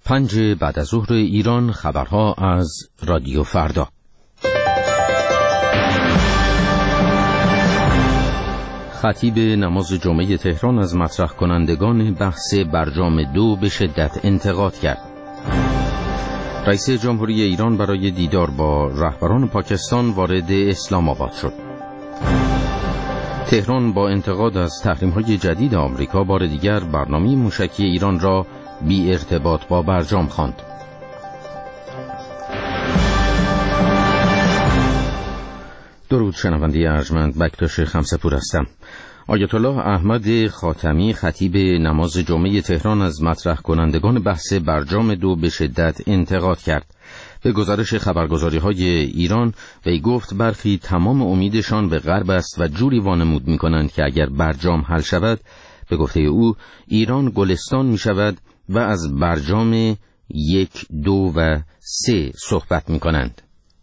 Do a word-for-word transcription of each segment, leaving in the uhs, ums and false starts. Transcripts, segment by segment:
پنج بعد از ظهر ایران، خبرها از رادیو فردا. خطیب نماز جمعه تهران از مطرح کنندگان بحث برجام دو به شدت انتقاد کرد. رئیس جمهوری ایران برای دیدار با رهبران پاکستان وارد اسلام آباد شد. تهران با انتقاد از تحریم‌های جدید آمریکا بار دیگر برنامه موشکی ایران را بی ارتباط با برجام خواند. درود شنونده ارجمند، بکتاش خمسه‌پور هستم. آیت الله احمد خاتمی خطیب نماز جمعه تهران از مطرح کنندگان بحث برجام دو به شدت انتقاد کرد. به گزارش خبرگزاری‌های ایران وی گفت برخی تمام امیدشان به غرب است و جوری وانمود می‌کنند که اگر برجام حل شود، به گفته او ایران گلستان می‌شود و از برجام یک، دو و سه صحبت می‌کنند.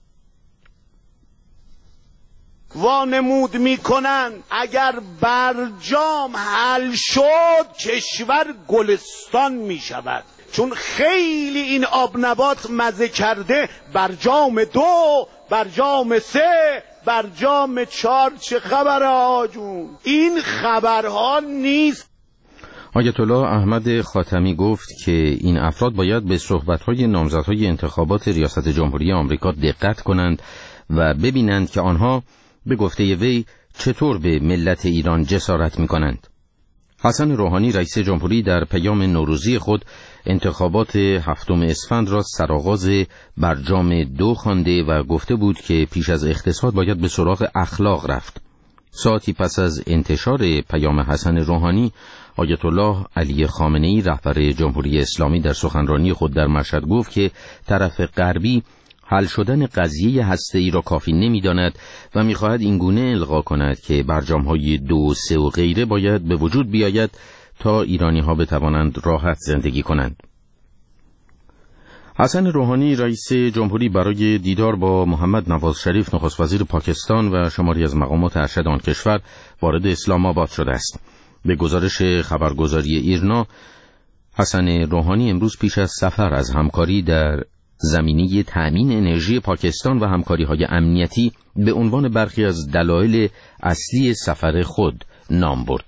وانمود میکنن اگر برجام حل شد کشور گلستان میشود، چون خیلی این آب نبات مزه کرده. برجام دو، برجام سه، برجام چهار، چه خبره آجون؟ این خبرها نیست. آیت الله احمد خاتمی گفت که این افراد باید به صحبت‌های نامزدهای انتخابات ریاست جمهوری آمریکا دقت کنند و ببینند که آنها به گفته وی چطور به ملت ایران جسارت می‌کنند. حسن روحانی رئیس جمهوری در پیام نوروزی خود انتخابات هفتم اسفند را سرآغاز برجام دو خوانده و گفته بود که پیش از اقتصاد باید به سراغ اخلاق رفت. ساعتی پس از انتشار پیام حسن روحانی، آیت الله علی خامنه‌ای رهبر جمهوری اسلامی در سخنرانی خود در مشهد گفت که طرف غربی حل شدن قضیه هسته‌ای را کافی نمی‌داند و می‌خواهد اینگونه القا کند که برجام‌های دو، سه و غیره باید به وجود بیاید تا ایرانی‌ها بتوانند راحت زندگی کنند. حسن روحانی رئیس جمهوری برای دیدار با محمد نواز شریف نخست وزیر پاکستان و شماری از مقامات ارشد آن کشور وارد اسلام آباد شده است. به گزارش خبرگزاری ایرنا، حسن روحانی امروز پیش از سفر از همکاری در زمینه تأمین انرژی پاکستان و همکاری‌های امنیتی به عنوان برخی از دلایل اصلی سفر خود نام برد.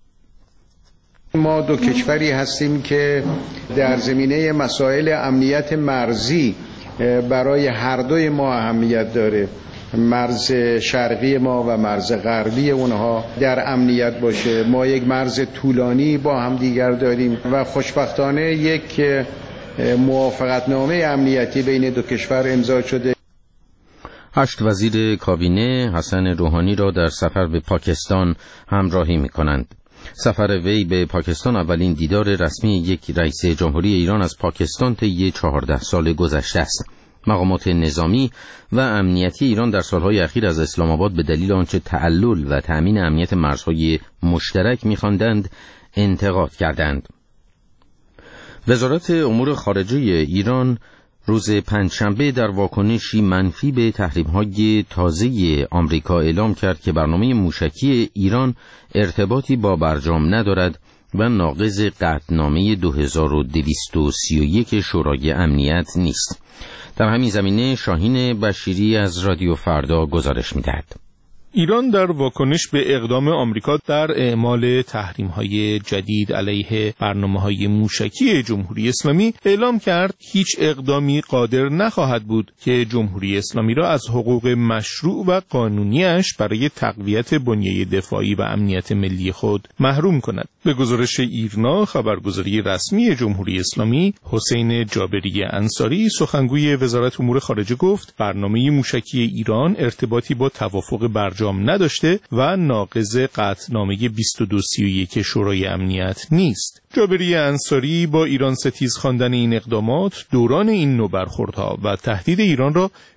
ما دو کشوری هستیم که در زمینه مسائل امنیت مرزی برای هر دوی ما اهمیت داره. مرز شرقی ما و مرز غربی اونها در امنیت باشه. ما یک مرز طولانی با هم دیگر داریم و خوشبختانه یک موافقتنامه امنیتی بین دو کشور امضا شده. هشت وزیر کابینه حسن روحانی را در سفر به پاکستان همراهی می کنند. سفر وی به پاکستان اولین دیدار رسمی یک رئیس جمهوری ایران از پاکستان طی چهارده سال گذشته است. مقامات نظامی و امنیتی ایران در سالهای اخیر از اسلام آباد به دلیل آنچه تعلل و تأمین امنیت مرزهای مشترک می‌خواندند انتقاد کردند. وزارت امور خارجه ایران روز پنجشنبه در واکنشی منفی به تحریم‌های تازه آمریکا اعلام کرد که برنامه موشکی ایران ارتباطی با برجام ندارد و ناقض قطعنامه دو هزار و دویست و سی و یک شورای امنیت نیست. در همین زمینه شاهین بشیری از رادیو فردا گزارش می‌دهد. ایران در واکنش به اقدام آمریکا در اعمال تحریم‌های جدید علیه برنامه‌های موشکی جمهوری اسلامی اعلام کرد هیچ اقدامی قادر نخواهد بود که جمهوری اسلامی را از حقوق مشروع و قانونیش برای تقویت بنیه دفاعی و امنیت ملی خود محروم کند. به گزارش ایرنا، خبرگزاری رسمی جمهوری اسلامی، حسین جابری انصاری سخنگوی وزارت امور خارجه گفت برنامه موشکی ایران ارتباطی با توافق برجام نداشته و ناقض قطعنامه بیست و دو سی و یک شورای امنیت نیست. جابری انصاری با ایران ستیز خواندن این اقدامات، دوران این نوع برخوردها و تهدید ایران را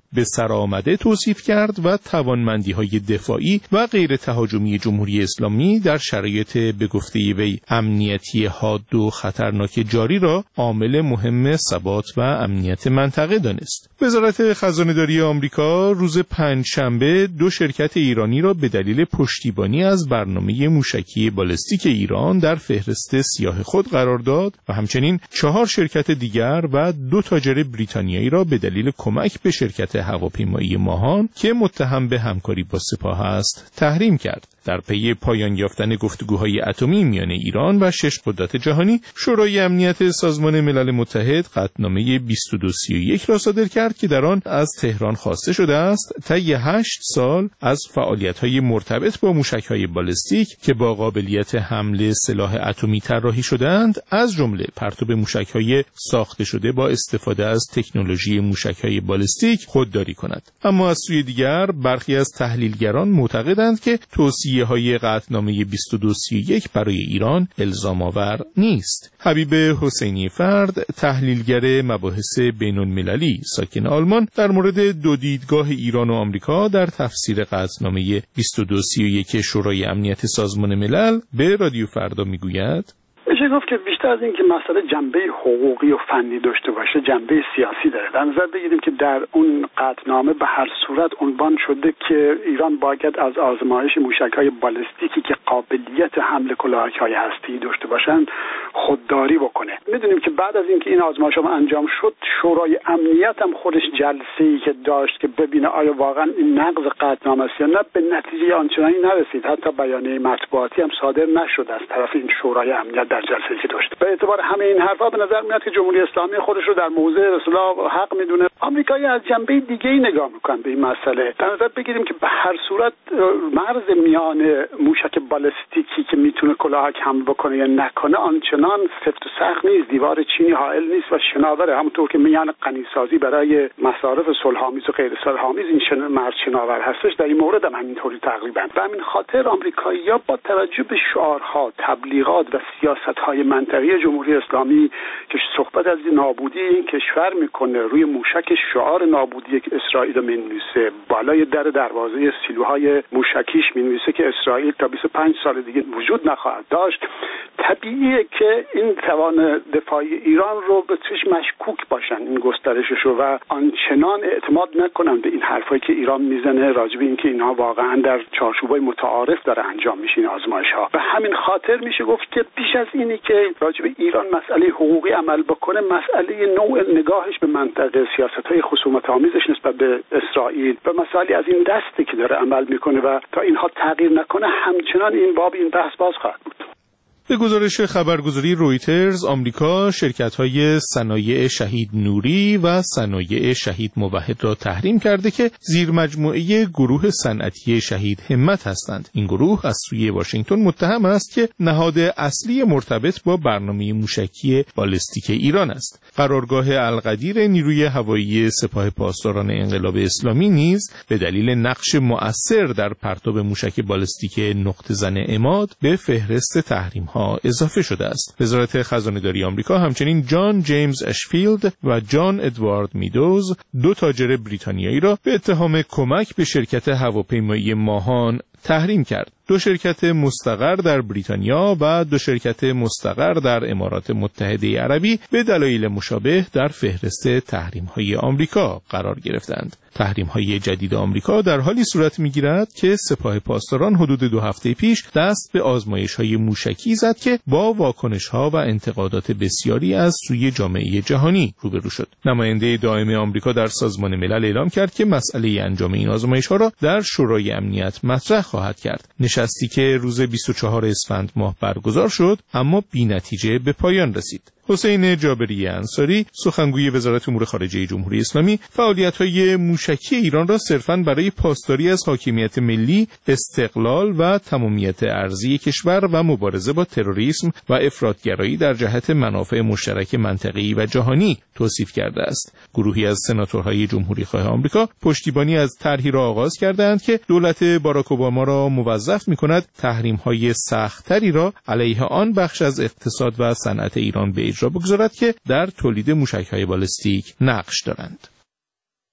به سرآمده توصیف کرد و توانمندی‌های دفاعی و غیر تهاجمی جمهوری اسلامی در شرایط به گفته وی امنیتی حاد و خطرناک جاری را عامل مهم ثبات و امنیت منطقه دانست. وزارت خزانه‌داری آمریکا روز پنجشنبه دو شرکت ایرانی را به دلیل پشتیبانی از برنامه موشکی بالستیک ایران در فهرست سیاه خود قرار داد و همچنین چهار شرکت دیگر و دو تاجر بریتانیایی را به دلیل کمک به شرکت هواپیمایی ماهان که متهم به همکاری با سپاه است تحریم کرد. در پی پایان یافتن گفتگوهای اتمی میان ایران و شش قدرت جهانی، شورای امنیت سازمان ملل متحد قطعنامه بیست و دو سی و یک را صادر کرد که در آن از تهران خواسته شده است طی هشت سال از فعالیت‌های مرتبط با موشک‌های بالستیک که با قابلیت حمل سلاح اتمی طراحی شده‌اند، از جمله پرتاب موشک‌های ساخته شده با استفاده از تکنولوژی موشک‌های بالستیک خودداری کند. اما از سوی دیگر برخی از تحلیلگران معتقدند که توصیه‌های قطعنامه بیست و دو سی و یک برای ایران الزام آور نیست. حبیب حسینی فرد، تحلیلگر مباحث بین‌المللی ساکن آلمان، در مورد دو دیدگاه ایران و آمریکا در تفسیر قطعنامه بیست و دو سی و یک شورای امنیت سازمان ملل به رادیو فردا میگوید: میشه گفت که بیشتر از این که مسئله جنبه حقوقی و فنی داشته باشه، جنبه سیاسی داره. در نظر بگیریم که در اون قطعنامه به هر صورت عنوان شده که ایران باید از آزمایش موشک‌های بالستیکی که قابلیت حمل کلاهک‌های هسته‌ای داشته باشن خودداری بکنه. میدونیم که بعد از اینکه این آزمایش‌ها انجام شد، شورای امنیت هم خودش جلسه‌ای که داشت که ببینه آیا واقعا این نقض قطعنامه است یا نه، به نتیجه آنچنانی نرسید. حتی بیانیه مطبوعاتی هم صادر نشد از طرف این شورای امنیت در جلسه‌ای که داشت. به اعتبار همه این حرفا به نظر میاد که جمهوری اسلامی خودش رو در موضع اصلاح حق میدونه. آمریکایی از جنبه دیگه‌ای نگاه میکنن به این مسئله. در نظر بگیریم که به هر صورت مرز میان موشک بالستیکی که میتونه کلاهک حمل بکنه یا نکنه آنچنان سفت و سخت نیست. دیوار چینی حائل نیست و شناوره. همونطور که میان غنیسازی برای مصارف صلح‌آمیز و غیر صلح‌آمیز این شن... مرز شناور هستش، در این مورد هم همینطوری تقریبا. به همین خاطر آمریکایی‌ها با توجه به شعارها، تبلیغات و سیاست‌های منطقی جمهوری اسلامی که صحبت از نابودی این کشور میکنه، روی موشک شعار نابودی که اسرائیل رو می‌نویسه، بالای در دروازه سیلوهای موشکیش می‌نویسه که اسرائیل تا بیست و پنج سال دیگه وجود نخواهد داشت، طبیعیه که این توان دفاعی ایران رو به چش مشکوک باشن این گسترشش رو و آنچنان اعتماد نکنن به این حرفایی که ایران میزنه راجع به اینکه اینها واقعا در چارچوبای متعارف داره انجام میشه این آزمایش‌ها. به همین خاطر میشه گفت که بیش از اینی که راجع به ایران مسئله حقوقی عمل بکنه، مسئله نوع نگاهش به منطقه، سیاست‌های خصومت‌آمیزش نسبت به اسرائیل و مسائلی از این دسته که داره عمل میکنه و تا اینها تغییر نکنه همچنان این باب این بحث باز خواهد بود. به گزارش خبرگزاری رویترز، آمریکا شرکت‌های صنایع شهید نوری و صنایع شهید موحد را تحریم کرده که زیر مجموعه گروه صنعتی شهید همت هستند. این گروه از سوی واشنگتن متهم است که نهاد اصلی مرتبط با برنامه موشکی بالستیک ایران است. قرارگاه القدیر نیروی هوایی سپاه پاسداران انقلاب اسلامی نیز به دلیل نقش مؤثر در پرتاب موشک بالستیک نقطه زن عماد به فهرست تحریم‌ها اضافه شده است. وزارت خزانه‌داری آمریکا همچنین جان جیمز اشفیلد و جان ادوارد میدوز، دو تاجر بریتانیایی را به اتهام کمک به شرکت هواپیمایی ماهان تحریم کرد. دو شرکت مستقر در بریتانیا و دو شرکت مستقر در امارات متحده عربی به دلایل مشابه در فهرست تحریم‌های آمریکا قرار گرفتند. تحریم‌های جدید آمریکا در حالی صورت می‌گیرد که سپاه پاسداران حدود دو هفته پیش دست به آزمایش‌های موشکی زد که با واکنش‌ها و انتقادات بسیاری از سوی جامعه جهانی روبرو شد. نماینده دائم آمریکا در سازمان ملل اعلام کرد که مسئله انجام این آزمایش‌ها را در شورای امنیت مطرح خواهد کرد. نشستی که روز بیست و چهارم اسفند ماه برگزار شد اما بی‌نتیجه به پایان رسید. حسین جابری انصاری، سخنگوی وزارت امور خارجه جمهوری اسلامی، فعالیت‌های موشکی ایران را صرفاً برای پاسداری از حاکمیت ملی، استقلال و تمامیت ارضی کشور و مبارزه با تروریسم و افراطگرایی در جهت منافع مشترک منطقه‌ای و جهانی توصیف کرده است. گروهی از سناتورهای جمهوری‌خواه آمریکا پشتیبانی از طرحی را آغاز کردند که دولت باراک اوباما را موظف می‌کند تحریم‌های سخت‌تری را علیه آن بخش از اقتصاد و صنعت ایران به اجرا بگذارد که در تولید موشک‌های بالستیک نقش دارند.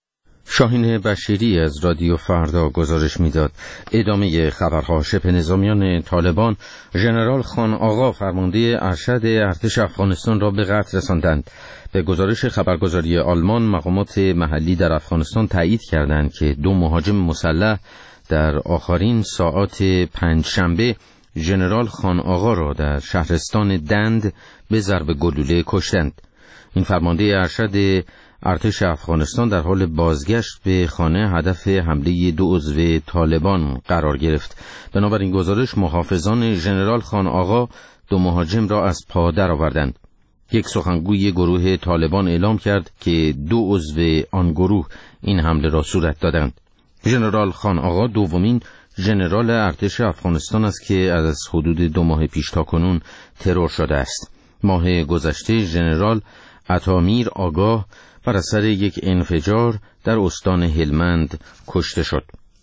شاهین بشیری از رادیو فردا گزارش میداد. ادامه خبرها. شبه نظامیان طالبان ژنرال خان آقا فرمانده ارشد ارتش افغانستان را به قتل رساندند. به گزارش خبرگزاری آلمان، مقامات محلی در افغانستان تایید کردند که دو مهاجم مسلح در آخرین ساعات پنجشنبه ژنرال خان آقا را در شهرستان دند به ضرب گلوله کشتند. این فرمانده ارشد ارتش افغانستان در حال بازگشت به خانه هدف حمله دو عضو طالبان قرار گرفت. بنابراین گزارش محافظان ژنرال خان آقا دو مهاجم را از پا درآوردند. یک سخنگوی گروه طالبان اعلام کرد که دو عضو آن گروه این حمله را صورت دادند. ژنرال خان آقا دومین ژنرال ارتش افغانستان است که از حدود دو ماه پیش تا کنون ترور شده است. ماه گذشته ژنرال عطامیر آگاه بر اثر یک انفجار در استان هلمند کشته شد.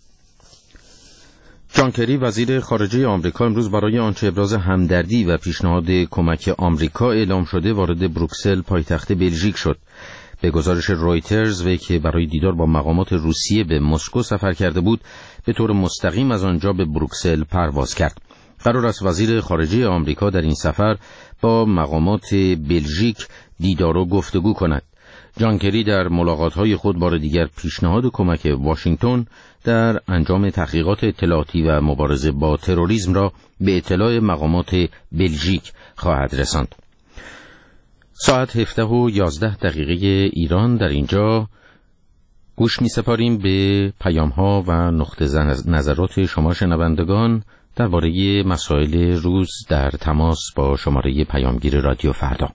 جان کری وزیر خارجه آمریکا امروز برای آنچه ابراز همدردی و پیشنهاد کمک آمریکا اعلام شده وارد بروکسل پایتخت بلژیک شد. به گزارش رویترز، وی که برای دیدار با مقامات روسیه به مسکو سفر کرده بود به طور مستقیم از آنجا به بروکسل پرواز کرد. قرار است وزیر خارجه آمریکا در این سفر با مقامات بلژیک دیدار و گفتگو کند. جان کری در ملاقات‌های خود بار دیگر پیشنهاد کمک واشنگتن در انجام تحقیقات اطلاعاتی و مبارزه با تروریسم را به اطلاع مقامات بلژیک خواهد رساند. ساعت هفده و یازده دقیقه ایران در اینجا گوش می سپاریم به پیام‌ها و نقطه نظرات شما شنوندگان درباره مسائل روز در تماس با شماره پیامگیر رادیو فردا.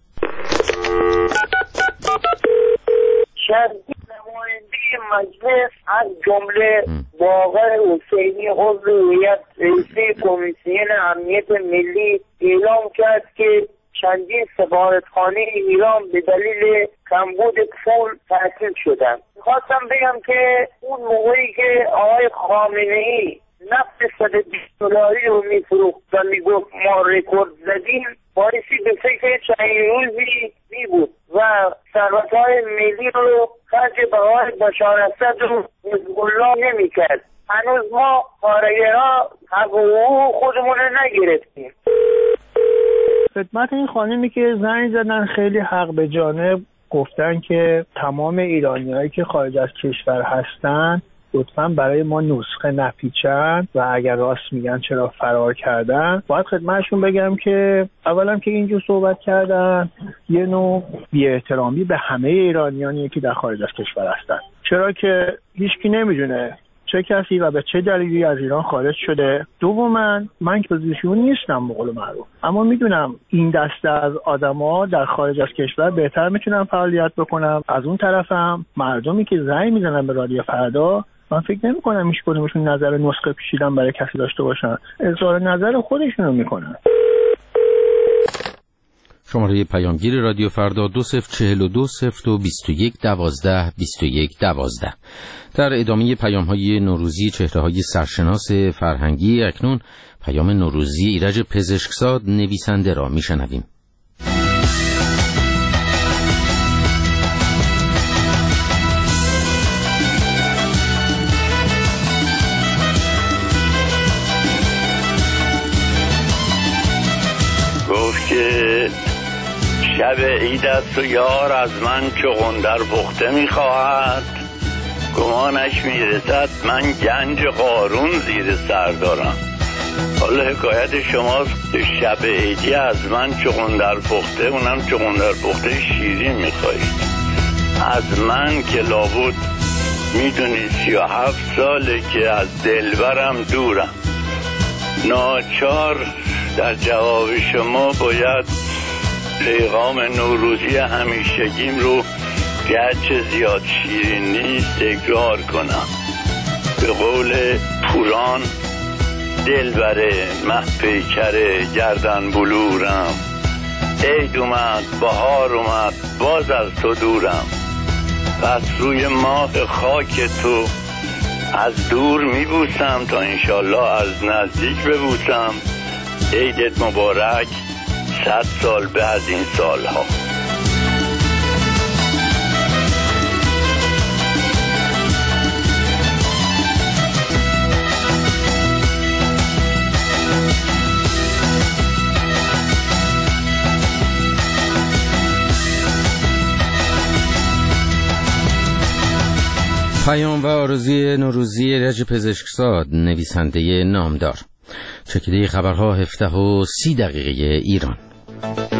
نماینده مجلس از جمله باقر حسینی عضو هیئت رئیسه کمیسیون امنیت ملی اعلام کرد که چندین سفارتخانه ایران به دلیل کمبود پول تعطیل شدند. خواستم بگم که اون موقعی که آقای خامنه‌ای نفت صد و بیست دلاری رو میفروخت و میگفت ما رکورد زدیم، بایستی به فکر چند روزی می بود و ثروت‌های ملی رو خرج بهای بشار اسد رو حزب الله نمی کرد. هنوز ما کارگرها حق و حقوق خودمون رو نگرفتیم. خدمت این خانمی که زنگ زدن خیلی حق به جانب گفتن که تمام ایرانیایی که خارج از کشور هستن لطفاً برای ما نسخه نپیچن و اگر راست میگن چرا فرار کردن. باید خدمتشون بگم که اولا که اینجور صحبت کردن یه نوع بی‌احترامی به همه ایرانیانی که در خارج از کشور هستن، چرا که هیچکی نمیدونه چه کسی و به چه دلیلی از ایران خارج شده. دوما من که پوزیشن نیستم به قول معروف، اما میدونم این دسته از آدما در خارج از کشور بهتر میتونن فعالیت بکنم. از اون طرفم مردمی که زنگ میزنن به رادیو فردا، من فکر نمی کنم هیچ کدومشون نظر نسخه پیچیدن برای کسی داشته باشن، اظهار نظر خودشونو میکنن. شماره پیامگیر رادیو فردا دو صفر چهل و دو صفر و بیست و یک دوازده بیست و یک دوازده. در ادامه پیام های نوروزی چهره های سرشناس فرهنگی، اکنون پیام نوروزی ایرج پزشکزاد نویسنده را میشنویم. شب عید است و یار از من چو غندر پخته میخواهد، گمانش میرسد من گنج قارون زیر سر دارم. حالا حکایت شماست که شب عیدی از من چو غندر پخته، اونم چو غندر پخته شیرین میخواهید از من که لابد میدونی سی و هفت ساله که از دلبرم دورم. ناچار در جواب شما باید پیغام نوروزی همیشگیم رو گرچه زیاد شیرین نیست تکرار کنم. به قول پوران دلبره مه پیکره گردن بلورم، عید اومد بهار اومد باز از تو دورم. پس روی ماه خاک تو از دور میبوسم تا انشالله از نزدیک ببوسم. عیدت مبارک، صد سال به از این سالها. پیام و آرزوی نوروزی رجب پزشکزاد، نویسنده نامدار. چکیده خبرها هفده و سی دقیقه ایران.